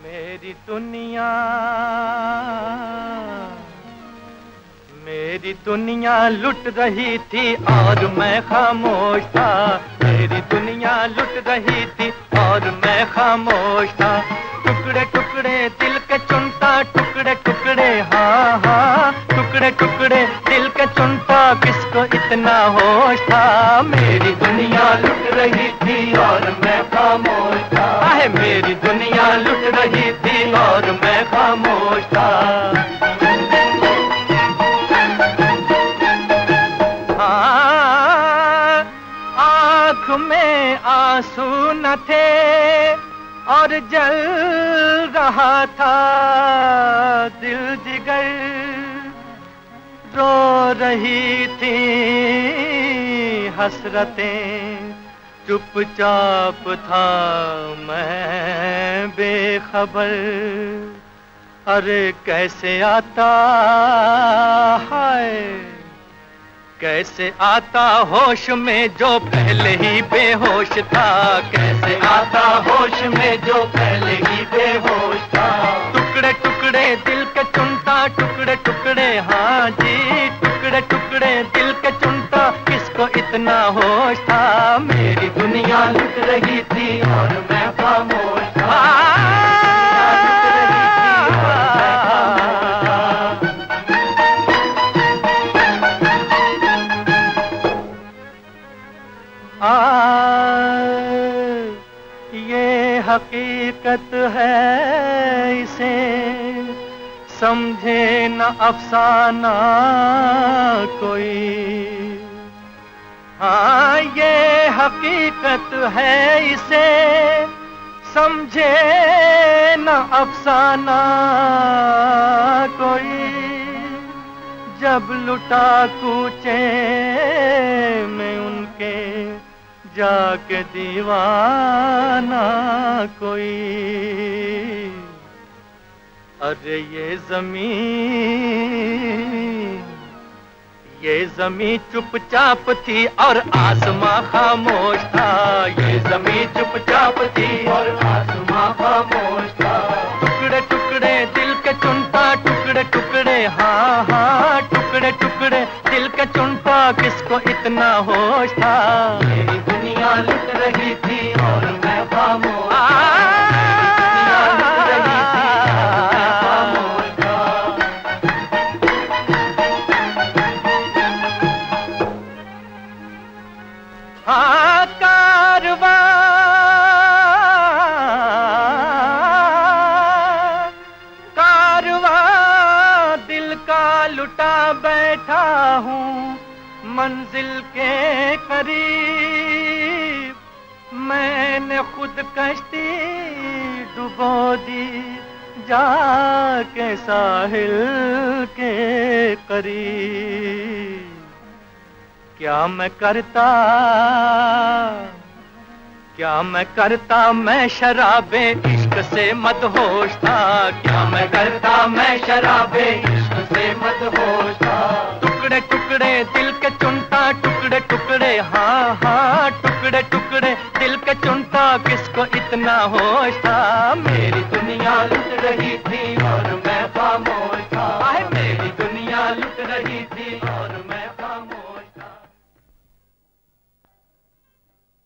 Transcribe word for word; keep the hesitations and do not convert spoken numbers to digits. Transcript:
मेरी दुनिया मेरी दुनिया लुट रही थी और मैं खामोश था। मेरी दुनिया लुट रही थी और मैं खामोश था। टुकड़े टुकड़े दिल के चुनता, टुकड़े टुकड़े हाँ हाँ टुकड़े टुकड़े दिल के चुनता, किसको इतना होश था। मेरी दुनिया लुट रही थी और मैं खामोश था। आहे मेरी दुनिया लुट रही थी और मैं खामोश था। आँख में आंसू न थे और जल रहा था दिल जिगर, रो रही थी हसरतें, चुपचाप था मैं बेखबर। अरे कैसे आता है कैसे आता होश में जो पहले ही बेहोश था। कैसे आता होश में जो पहले ही बेहोश था। टुकड़े टुकड़े दिल के चुनता, टुकड़े टुकड़े हाँ जी टुकड़े टुकड़े दिल के चुनता, किसको इतना होश था। मेरी दुनिया लुट रही थी और मैं खामोश था। आ, ये हकीकत है इसे समझे न अफसाना कोई। हाँ ये हकीकत है इसे समझे न अफसाना कोई। जब लुटा कूचे में उनके जाके दीवाना कोई। अरे ये ज़मीन ये ज़मीन चुपचाप थी और आसमां खामोश था। ये ज़मीन चुपचाप थी और आसमां खामोश था। टुकड़े टुकड़े दिल के चुनता, टुकड़े टुकड़े हाँ हाँ टुकड़े टुकड़े दिल के चुनता, किसको इतना होश था। मेरी दुनिया लुट रही थी और मैं खामोश हाँ। कारवां कारवां दिल का लुटा बैठा हूँ मंजिल के करीब। मैंने खुद कश्ती डुबो दी जाके साहिल के करीब। क्या मैं करता क्या मैं करता मैं शराबे इश्क से मदहोश था। क्या मैं करता मैं शराबे इश्क से मदहोश था। टुकड़े टुकड़े दिल के चुनता, टुकड़े टुकड़े हाँ हाँ टुकड़े टुकड़े दिल के चुनता, किसको इतना होश था। मेरी दुनिया लुट रही थी और मैं खामोश